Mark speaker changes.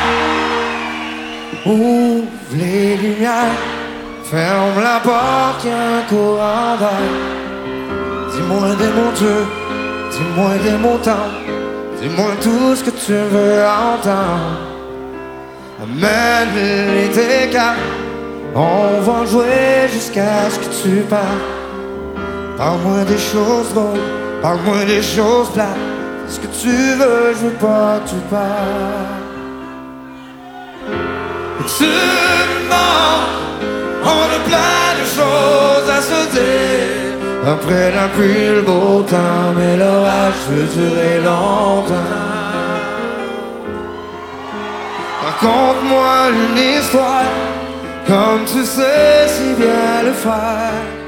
Speaker 1: Ouvre les lumières, ferme la porte, y'a un courant d'air. Dis-moi des mots durs, dis-moi des mots tendres, dis-moi tout ce que tu veux entendre. Amène les cartes, on va jouer jusqu'à ce que tu parles. Parle-moi des choses drôles, parle-moi des choses plates. Ce que tu veux, je veux pas que tu parles. Tu me manques, on a plein de choses à se dire. Après la pluie, le beau temps, mais l'orage peut durer longtemps. Raconte-moi une histoire, comme tu sais si bien le faire.